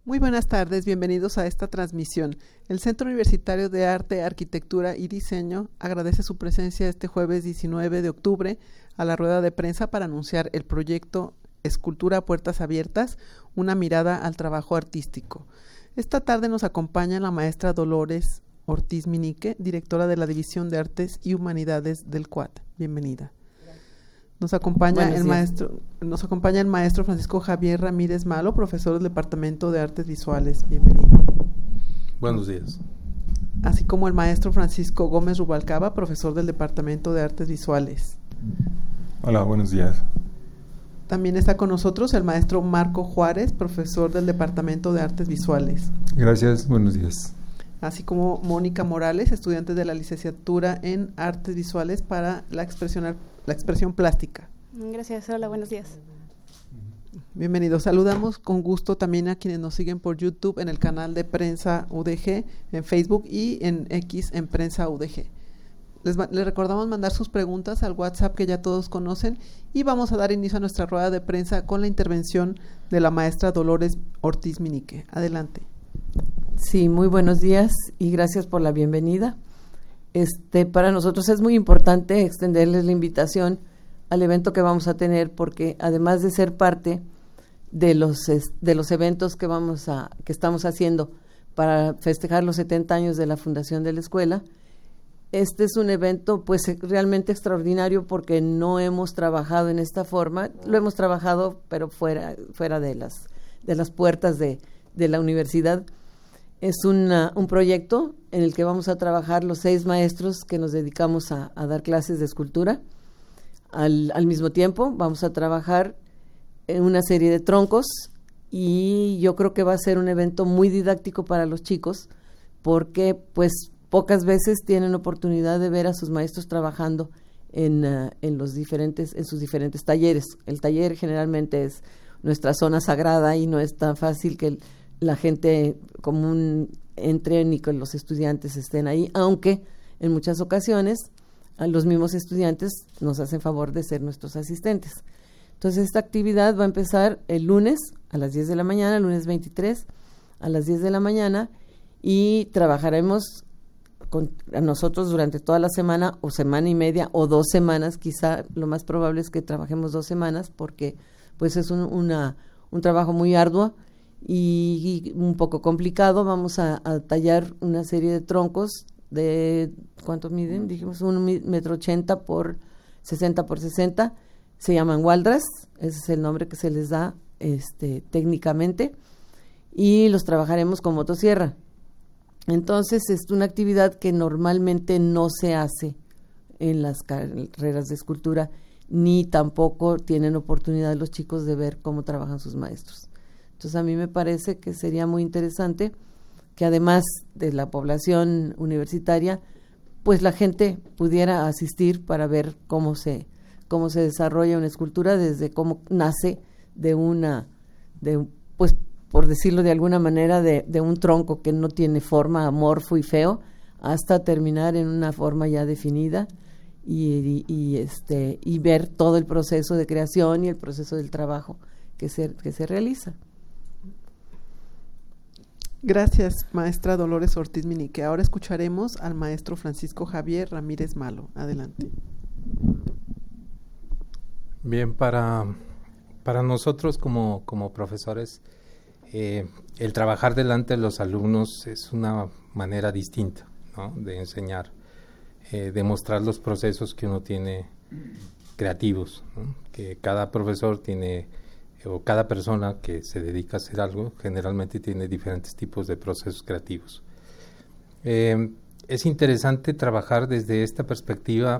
Muy buenas tardes, bienvenidos a esta transmisión. El Centro Universitario de Arte, Arquitectura y Diseño agradece su presencia este jueves 19 de octubre a la rueda de prensa para anunciar el proyecto Escultura a Puertas Abiertas, una mirada al trabajo artístico. Esta tarde nos acompaña la maestra Dolores Ortiz Minique, directora de la División de Artes y Humanidades del CUAD. Bienvenida. Nos acompaña el maestro Francisco Javier Ramírez Malo, profesor del Departamento de Artes Visuales. Bienvenido. Buenos días. Así como el maestro Francisco Gómez Rubalcaba, profesor del Departamento de Artes Visuales. Hola, buenos días. También está con nosotros el maestro Marco Juárez, profesor del Departamento de Artes Visuales. Gracias, buenos días. Así como Mónica Morales, estudiante de la licenciatura en Artes Visuales para la expresión plástica. Gracias, hola, buenos días. Bienvenidos. Saludamos con gusto también a quienes nos siguen por YouTube en el canal de Prensa UDG, en Facebook y en X en Prensa UDG. Les recordamos mandar sus preguntas al WhatsApp que ya todos conocen y vamos a dar inicio a nuestra rueda de prensa con la intervención de la maestra Dolores Ortiz Minique. Adelante. Sí, muy buenos días y gracias por la bienvenida. Para nosotros es muy importante extenderles la invitación al evento que vamos a tener, porque además de ser parte de los eventos que estamos haciendo para festejar los 70 años de la fundación de la escuela, este es un evento pues realmente extraordinario porque no hemos trabajado en esta forma, lo hemos trabajado pero fuera de las puertas de la universidad. Es un proyecto en el que vamos a trabajar los 6 maestros que nos dedicamos a dar clases de escultura. Al mismo tiempo vamos a trabajar en una serie de troncos y yo creo que va a ser un evento muy didáctico para los chicos porque pues pocas veces tienen oportunidad de ver a sus maestros trabajando en sus diferentes talleres. El taller generalmente es nuestra zona sagrada y no es tan fácil que la gente común entren y que los estudiantes estén ahí, aunque en muchas ocasiones a los mismos estudiantes nos hacen favor de ser nuestros asistentes. Entonces esta actividad va a empezar el lunes a las 10 de la mañana, lunes 23 a las 10 de la mañana y trabajaremos nosotros durante toda la semana o semana y media o 2 semanas, quizá lo más probable es que trabajemos 2 semanas porque pues es un trabajo muy arduo y un poco complicado. Vamos a tallar una serie de troncos de, ¿cuántos miden? Dijimos 1,80 m por 60 por 60, se llaman waldras, ese es el nombre que se les da técnicamente, y los trabajaremos con motosierra. Entonces es una actividad que normalmente no se hace en las carreras de escultura, ni tampoco tienen oportunidad los chicos de ver cómo trabajan sus maestros. Entonces a mí me parece que sería muy interesante que además de la población universitaria, pues la gente pudiera asistir para ver cómo se desarrolla una escultura desde cómo nace pues por decirlo de alguna manera, de un tronco que no tiene forma, amorfo y feo, hasta terminar en una forma ya definida y ver todo el proceso de creación y el proceso del trabajo que se realiza. Gracias, maestra Dolores Ortiz Minique. Ahora escucharemos al maestro Francisco Javier Ramírez Malo. Adelante. Bien, para nosotros como profesores, el trabajar delante de los alumnos es una manera distinta, ¿no?, de enseñar, de mostrar los procesos que uno tiene creativos, ¿no?, que cada profesor tiene o cada persona que se dedica a hacer algo generalmente tiene diferentes tipos de procesos creativos. Es interesante trabajar desde esta perspectiva.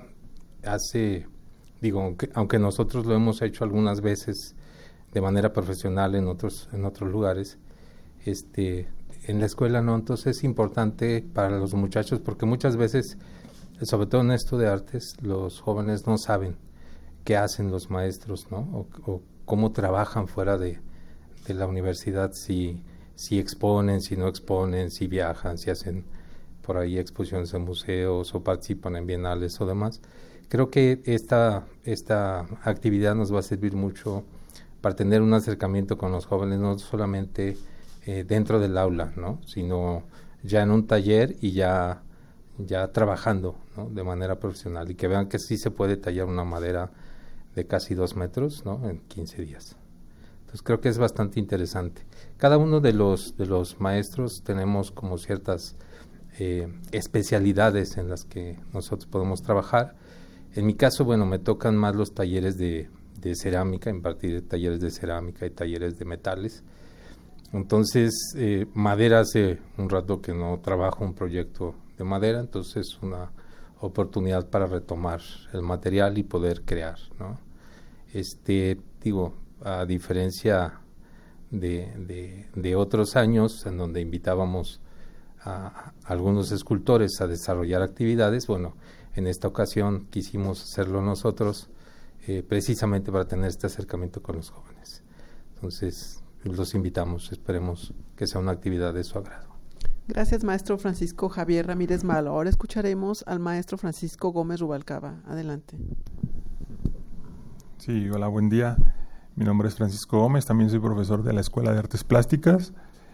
Aunque nosotros lo hemos hecho algunas veces de manera profesional en otros lugares, en la escuela no. Entonces es importante para los muchachos porque muchas veces, sobre todo en esto de artes, los jóvenes no saben qué hacen los maestros, ¿no?, o cómo trabajan fuera de la universidad, si exponen, si no exponen, si viajan, si hacen por ahí exposiciones en museos o participan en bienales o demás. Creo que esta actividad nos va a servir mucho para tener un acercamiento con los jóvenes, no solamente dentro del aula, ¿no? Sino ya en un taller y ya trabajando, ¿no? De manera profesional, y que vean que sí se puede tallar una madera de casi 2 metros, ¿no? En 15 días. Entonces creo que es bastante interesante. Cada uno de los maestros tenemos como ciertas especialidades en las que nosotros podemos trabajar. En mi caso, bueno, me tocan más los talleres de cerámica, impartir talleres de cerámica y talleres de metales. Entonces, madera, hace un rato que no trabajo un proyecto de madera, entonces es una oportunidad para retomar el material y poder crear, ¿no? Digo, a diferencia de otros años en donde invitábamos a algunos escultores a desarrollar actividades, bueno, en esta ocasión quisimos hacerlo nosotros precisamente para tener este acercamiento con los jóvenes. Entonces, los invitamos, esperemos que sea una actividad de su agrado. Gracias, maestro Francisco Javier Ramírez Malo. Ahora escucharemos al maestro Francisco Gómez Rubalcaba. Adelante. Sí, hola, buen día. Mi nombre es Francisco Gómez, también soy profesor de la Escuela de Artes Plásticas.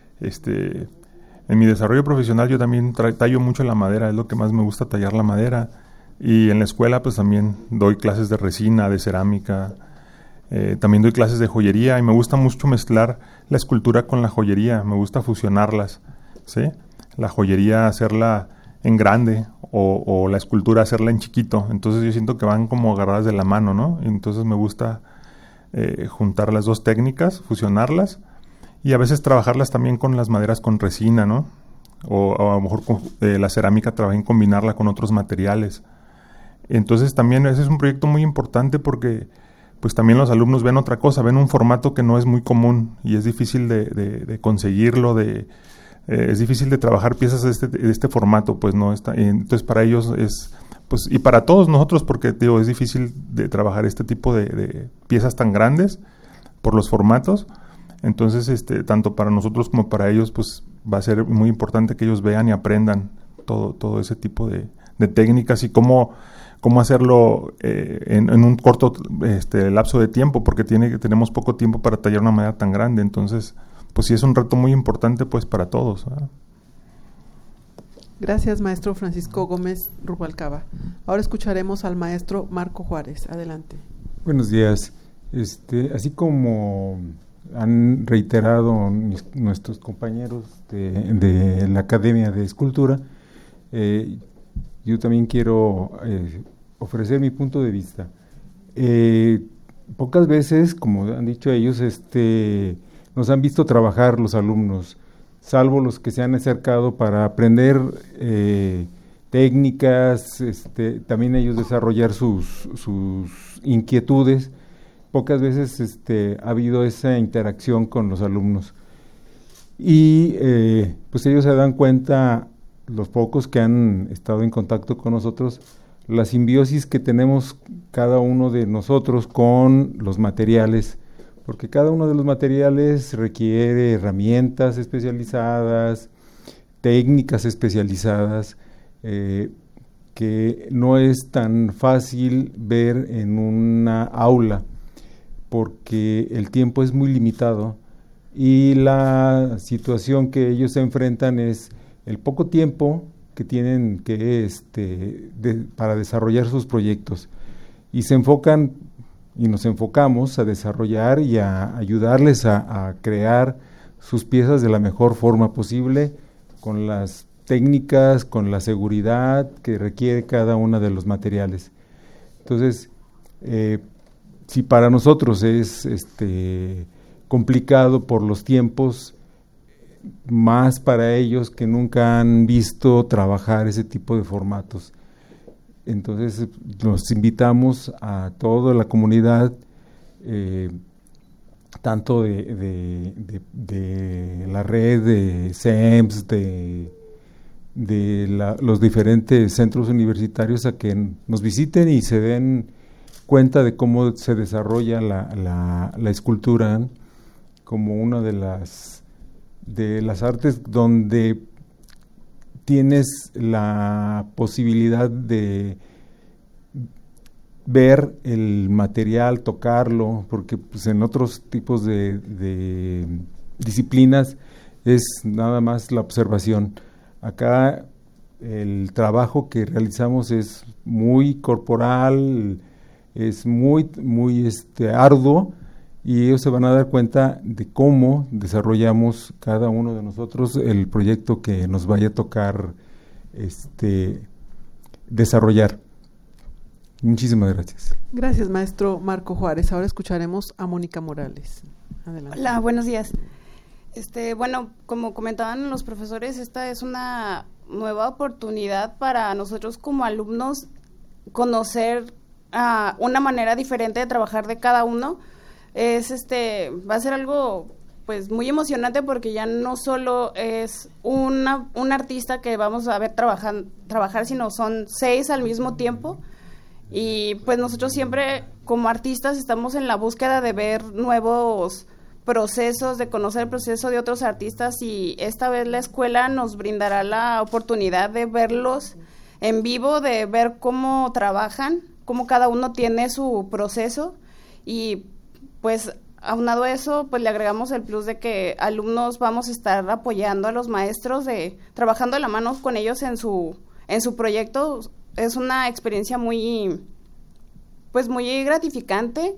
En mi desarrollo profesional yo también tallo mucho la madera, es lo que más me gusta, tallar la madera. Y en la escuela pues también doy clases de resina, de cerámica, también doy clases de joyería, y me gusta mucho mezclar la escultura con la joyería, me gusta fusionarlas, ¿sí? La joyería hacerla en grande o la escultura hacerla en chiquito, entonces yo siento que van como agarradas de la mano, ¿no? Entonces me gusta juntar las dos técnicas, fusionarlas, y a veces trabajarlas también con las maderas con resina, ¿no? O a lo mejor con, la cerámica trabajé en combinarla con otros materiales. Entonces también ese es un proyecto muy importante porque pues también los alumnos ven otra cosa, ven un formato que no es muy común y es difícil de conseguirlo, es difícil de trabajar piezas de este formato, pues no está. Entonces para ellos es, pues, y para todos nosotros, porque digo, es difícil de trabajar este tipo de piezas tan grandes por los formatos. Entonces tanto para nosotros como para ellos pues va a ser muy importante que ellos vean y aprendan todo ese tipo de técnicas y cómo hacerlo en un corto lapso de tiempo, porque tenemos poco tiempo para tallar una madera tan grande. Entonces pues sí es un reto muy importante pues para todos, ¿verdad? Gracias, maestro Francisco Gómez Rubalcaba. Ahora escucharemos al maestro Marco Juárez. Adelante. Buenos días. Así como han reiterado nuestros compañeros de la Academia de Escultura, yo también quiero ofrecer mi punto de vista. Pocas veces, como han dicho ellos, nos han visto trabajar los alumnos, salvo los que se han acercado para aprender técnicas, también ellos desarrollar sus inquietudes. Pocas veces ha habido esa interacción con los alumnos. Y pues ellos se dan cuenta, los pocos que han estado en contacto con nosotros, la simbiosis que tenemos cada uno de nosotros con los materiales, porque cada uno de los materiales requiere herramientas especializadas, técnicas especializadas, que no es tan fácil ver en una aula, porque el tiempo es muy limitado y la situación que ellos se enfrentan es el poco tiempo que tienen que para desarrollar sus proyectos, y se enfocan y nos enfocamos a desarrollar y a ayudarles a crear sus piezas de la mejor forma posible, con las técnicas, con la seguridad que requiere cada uno de los materiales. Entonces, si para nosotros es complicado por los tiempos, más para ellos que nunca han visto trabajar ese tipo de formatos. Entonces los invitamos a toda la comunidad, tanto de la red de CEMS, los diferentes centros universitarios, a que nos visiten y se den cuenta de cómo se desarrolla la escultura como una de las artes donde tienes la posibilidad de ver el material, tocarlo, porque pues en otros tipos de disciplinas es nada más la observación. Acá el trabajo que realizamos es muy corporal, es muy arduo, y ellos se van a dar cuenta de cómo desarrollamos cada uno de nosotros el proyecto que nos vaya a tocar desarrollar. Muchísimas gracias. Gracias, maestro Marco Juárez. Ahora escucharemos a Mónica Morales. Adelante. Hola, buenos días. Bueno, como comentaban los profesores, esta es una nueva oportunidad para nosotros como alumnos conocer una manera diferente de trabajar de cada uno. Va a ser algo pues muy emocionante, porque ya no solo es un artista que vamos a ver trabajar, sino son 6 al mismo tiempo. Y pues nosotros siempre como artistas estamos en la búsqueda de ver nuevos procesos, de conocer el proceso de otros artistas, y esta vez la escuela nos brindará la oportunidad de verlos en vivo, de ver cómo trabajan, cómo cada uno tiene su proceso. Y pues aunado a eso, pues le agregamos el plus de que alumnos vamos a estar apoyando a los maestros, trabajando de la mano con ellos en su proyecto. Es una experiencia muy gratificante,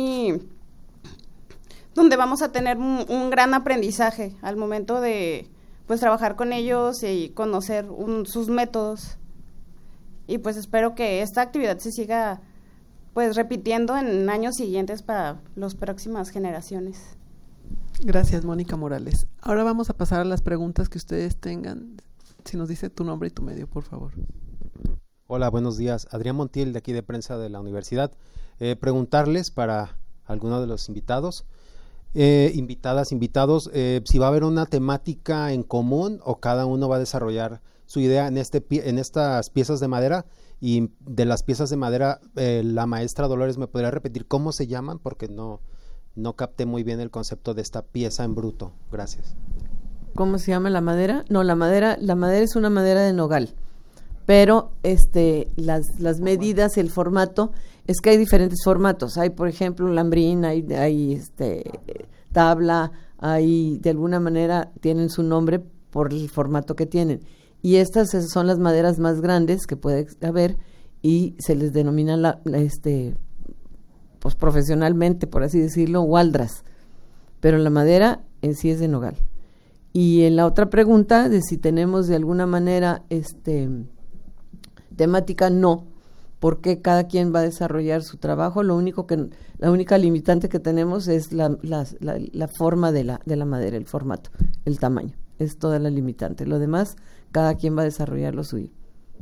donde vamos a tener un gran aprendizaje al momento de pues trabajar con ellos y conocer sus métodos. Y pues espero que esta actividad se siga pues repitiendo en años siguientes para las próximas generaciones. Gracias, Mónica Morales. Ahora vamos a pasar a las preguntas que ustedes tengan. Si nos dice tu nombre y tu medio, por favor. Hola, buenos días. Adrián Montiel, de aquí de Prensa de la Universidad. Preguntarles para alguno de los invitados, invitados, si va a haber una temática en común o cada uno va a desarrollar su idea en estas piezas de madera. Y de las piezas de madera, la maestra Dolores, ¿me podría repetir cómo se llaman? Porque no capté muy bien el concepto de esta pieza en bruto. Gracias. ¿Cómo se llama la madera? No, la madera es una madera de nogal, pero las medidas, el formato, es que hay diferentes formatos. Hay, por ejemplo, un lambrín, hay tabla, hay, de alguna manera tienen su nombre por el formato que tienen. Y estas son las maderas más grandes que puede haber, y se les denomina pues profesionalmente, por así decirlo, hualdras. Pero la madera en sí es de nogal. Y en la otra pregunta de si tenemos de alguna manera temática, no, porque cada quien va a desarrollar su trabajo. La única limitante que tenemos es la forma de la madera, el formato, el tamaño. Es toda la limitante. Lo demás, cada quien va a desarrollar lo suyo.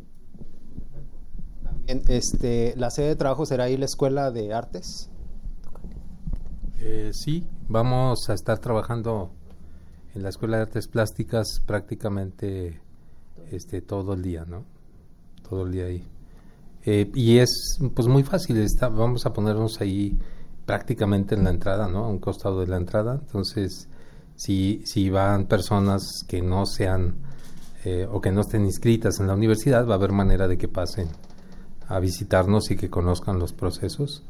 También, ¿la sede de trabajo será ahí la Escuela de Artes? Sí, vamos a estar trabajando en la Escuela de Artes Plásticas prácticamente todo el día, ¿no? Todo el día ahí. Y es pues muy fácil, vamos a ponernos ahí prácticamente en la entrada, ¿no? A un costado de la entrada. Entonces, si van personas que no sean o que no estén inscritas en la universidad, va a haber manera de que pasen a visitarnos y que conozcan los procesos.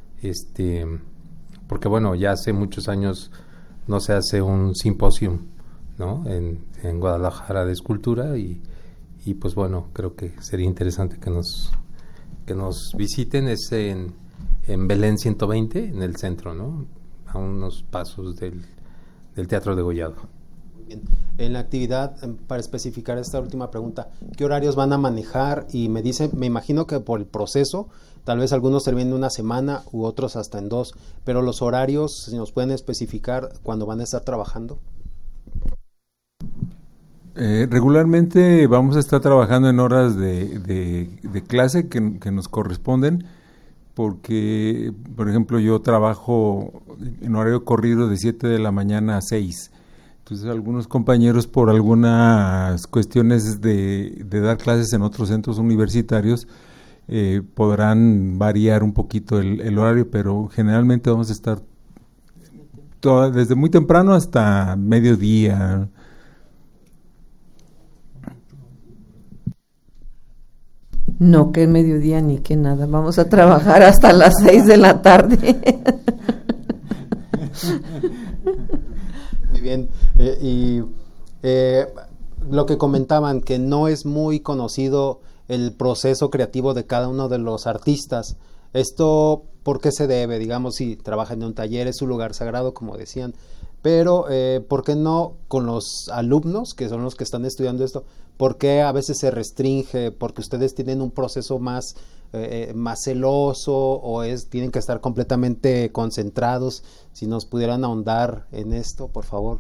Porque bueno, ya hace muchos años no se hace un simposium, ¿no? En Guadalajara de escultura, y pues bueno, creo que sería interesante que nos visiten. Es en Belén 120, en el centro, ¿no? A unos pasos del Teatro Degollado. Muy bien. En la actividad, para especificar esta última pregunta, ¿qué horarios van a manejar? Y me imagino que por el proceso, tal vez algunos terminen una semana u otros hasta en 2, pero los horarios, ¿se nos pueden especificar cuándo van a estar trabajando? Regularmente vamos a estar trabajando en horas de clase que nos corresponden, porque, por ejemplo, yo trabajo en horario corrido de 7 de la mañana a 6. Entonces, algunos compañeros, por algunas cuestiones de dar clases en otros centros universitarios, podrán variar un poquito el horario, pero generalmente vamos a estar desde muy temprano hasta mediodía. No, que mediodía ni que nada. Vamos a trabajar hasta las 6 de la tarde. Muy bien. Y lo que comentaban, que no es muy conocido el proceso creativo de cada uno de los artistas. Esto, ¿por qué se debe? Digamos, si trabajan en un taller, es su lugar sagrado, como decían, pero ¿por qué no con los alumnos, que son los que están estudiando esto? ¿Por qué a veces se restringe? ¿Porque ustedes tienen un proceso más celoso o tienen que estar completamente concentrados? Si nos pudieran ahondar en esto, por favor.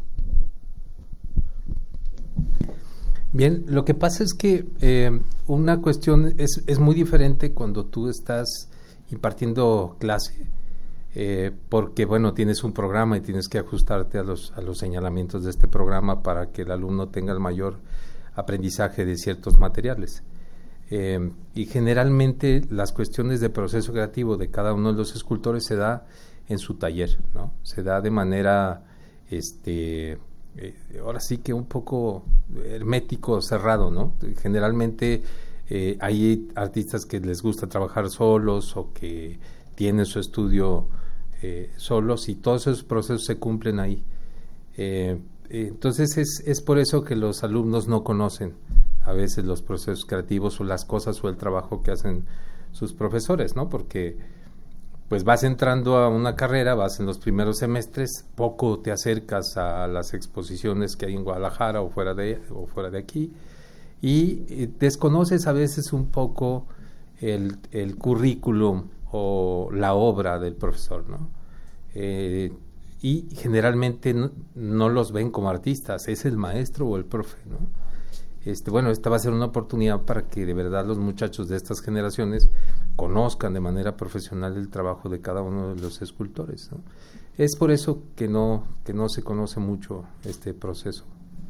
Bien, lo que pasa es que una cuestión es muy diferente cuando tú estás impartiendo clase, porque bueno, tienes un programa y tienes que ajustarte a los señalamientos de este programa para que el alumno tenga el mayor aprendizaje de ciertos materiales. Y generalmente las cuestiones de proceso creativo de cada uno de los escultores se da en su taller, ¿no? Se da de manera ahora sí que un poco hermético, cerrado, ¿no? Generalmente hay artistas que les gusta trabajar solos o que tienen su estudio solos, y todos esos procesos se cumplen ahí. Entonces es por eso que los alumnos no conocen a veces los procesos creativos o las cosas o el trabajo que hacen sus profesores, ¿no? Porque pues vas entrando a una carrera, vas en los primeros semestres, poco te acercas a las exposiciones que hay en Guadalajara o fuera de aquí, y desconoces a veces un poco el currículum o la obra del profesor, ¿no? Y generalmente no los ven como artistas, es el maestro o el profe, ¿no? Bueno, esta va a ser una oportunidad para que de verdad los muchachos de estas generaciones conozcan de manera profesional el trabajo de cada uno de los escultores, ¿no? Es por eso que no se conoce mucho este proceso.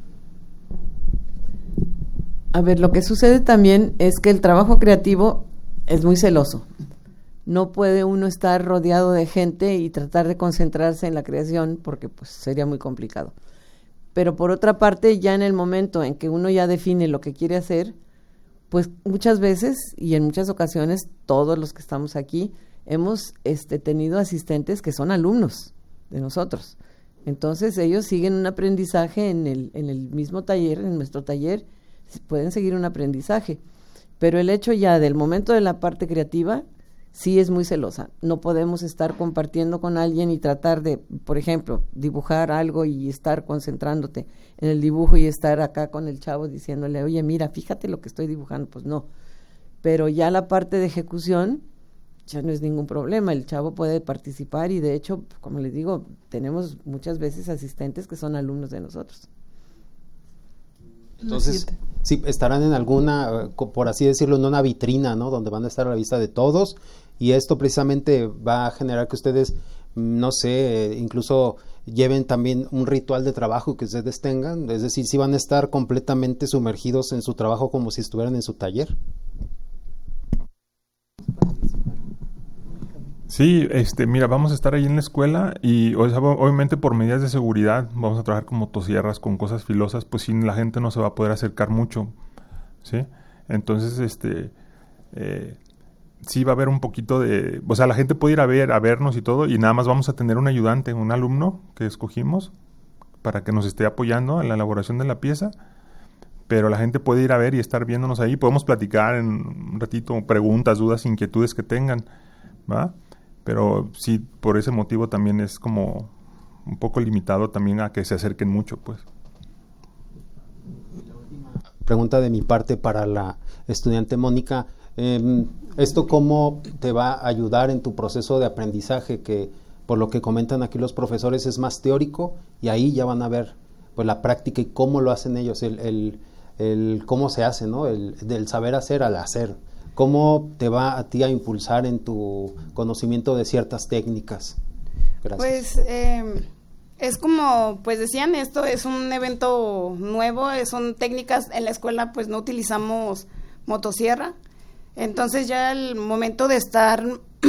A ver, lo que sucede también es que el trabajo creativo es muy celoso. No puede uno estar rodeado de gente y tratar de concentrarse en la creación, porque pues sería muy complicado. Pero por otra parte, ya en el momento en que uno ya define lo que quiere hacer, pues muchas veces y en muchas ocasiones todos los que estamos aquí hemos tenido asistentes que son alumnos de nosotros. Entonces ellos siguen un aprendizaje en el mismo taller, en nuestro taller, pueden seguir un aprendizaje. Pero el hecho ya del momento de la parte creativa sí es muy celosa. No podemos estar compartiendo con alguien y tratar de, por ejemplo, dibujar algo y estar concentrándote en el dibujo y estar acá con el chavo diciéndole, oye, mira, fíjate lo que estoy dibujando. Pues no. Pero ya la parte de ejecución ya no es ningún problema. El chavo puede participar y de hecho, como les digo, tenemos muchas veces asistentes que son alumnos de nosotros. Entonces, sí, estarán en alguna, por así decirlo, en una vitrina, ¿no? Donde van a estar a la vista de todos, y esto precisamente va a generar que ustedes, no sé, incluso lleven también un ritual de trabajo que ustedes tengan, es decir, si van a estar completamente sumergidos en su trabajo como si estuvieran en su taller. Sí, mira, vamos a estar ahí en la escuela y obviamente por medidas de seguridad vamos a trabajar con motosierras, con cosas filosas, pues sí, la gente no se va a poder acercar mucho, ¿sí? Entonces, sí va a haber un poquito de, o sea, la gente puede ir a vernos y todo, y nada más vamos a tener un ayudante, un alumno que escogimos para que nos esté apoyando en la elaboración de la pieza, pero la gente puede ir a ver y estar viéndonos ahí, podemos platicar en un ratito, preguntas, dudas, inquietudes que tengan, ¿va? Pero sí, por ese motivo también es como un poco limitado también a que se acerquen mucho, pues. Pregunta de mi parte para la estudiante Mónica. ¿Esto cómo te va a ayudar en tu proceso de aprendizaje? Que por lo que comentan aquí los profesores es más teórico, y ahí ya van a ver pues la práctica y cómo lo hacen ellos, el cómo se hace, ¿no? Del saber hacer al hacer. ¿Cómo te va a ti a impulsar en tu conocimiento de ciertas técnicas? Gracias. Pues es como, pues decían, esto es un evento nuevo, son técnicas, en la escuela pues no utilizamos motosierra, entonces ya el momento de estar,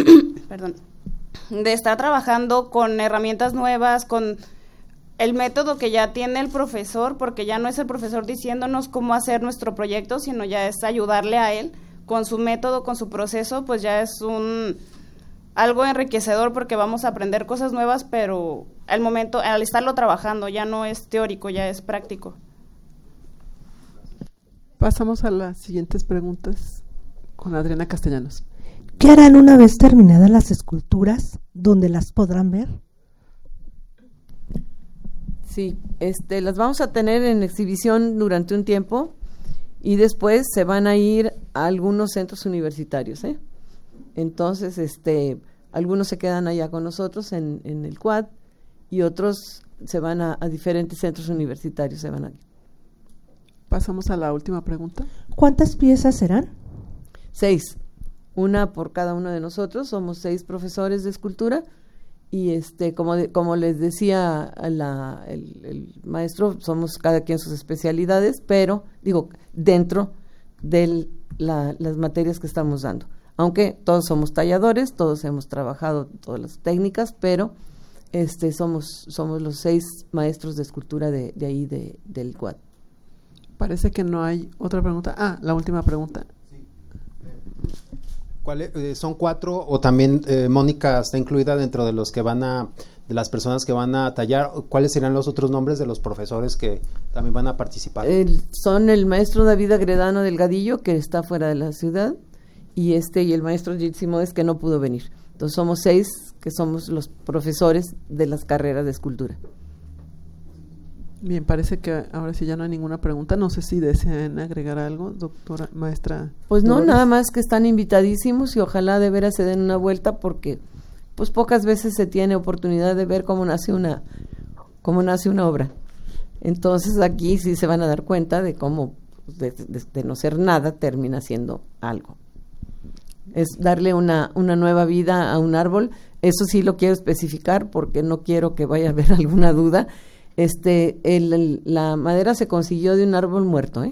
de estar trabajando con herramientas nuevas, con el método que ya tiene el profesor, porque ya no es el profesor diciéndonos cómo hacer nuestro proyecto, sino ya es ayudarle a él con su método, con su proceso, pues ya es algo enriquecedor porque vamos a aprender cosas nuevas, pero al estarlo trabajando ya no es teórico, ya es práctico. Pasamos a las siguientes preguntas con Adriana Castellanos. ¿Qué harán una vez terminadas las esculturas? ¿Dónde las podrán ver? Sí, las vamos a tener en exhibición durante un tiempo y después se van a ir a algunos centros universitarios, ¿eh? Entonces, algunos se quedan allá con nosotros en el Quad y otros se van a diferentes centros universitarios, se van a ir. Pasamos a la última pregunta. ¿Cuántas piezas serán? 6, una por cada uno de nosotros. Somos 6 profesores de escultura y como les decía el maestro, somos cada quien sus especialidades, pero dentro de las materias que estamos dando. Aunque todos somos talladores, todos hemos trabajado todas las técnicas, pero somos los 6 maestros de escultura de ahí del Quad. Parece que no hay otra pregunta. La última pregunta. ¿Son 4 o también Mónica está incluida dentro de los que de las personas que van a tallar? ¿Cuáles serían los otros nombres de los profesores que también van a participar? Son el maestro David Agredano Delgadillo, que está fuera de la ciudad, y el maestro Gil Simoes, que no pudo venir. Entonces somos 6 que somos los profesores de las carreras de escultura. Bien, parece que ahora sí ya no hay ninguna pregunta. No sé si desean agregar algo, doctora, maestra. Pues no, Dolores. nada más que están invitadísimos y ojalá de veras se den una vuelta porque pues pocas veces se tiene oportunidad de ver cómo nace una obra. Entonces aquí sí se van a dar cuenta de cómo de no ser nada termina siendo algo. Es darle una nueva vida a un árbol. Eso sí lo quiero especificar porque no quiero que vaya a haber alguna duda. La madera se consiguió de un árbol muerto,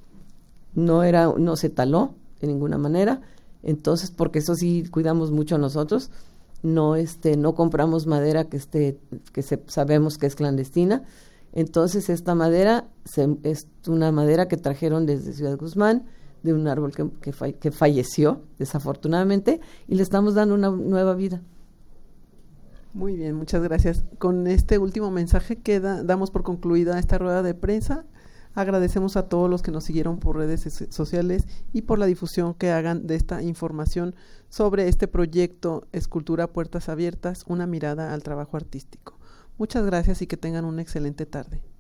no se taló de ninguna manera. Entonces, porque eso sí cuidamos mucho nosotros, no compramos madera sabemos que es clandestina. Entonces esta madera es una madera que trajeron desde Ciudad Guzmán, de un árbol que falleció desafortunadamente, y le estamos dando una nueva vida. Muy bien, muchas gracias. Con este último mensaje damos por concluida esta rueda de prensa. Agradecemos a todos los que nos siguieron por redes sociales y por la difusión que hagan de esta información sobre este proyecto Escultura Puertas Abiertas, una mirada al trabajo artístico. Muchas gracias y que tengan una excelente tarde.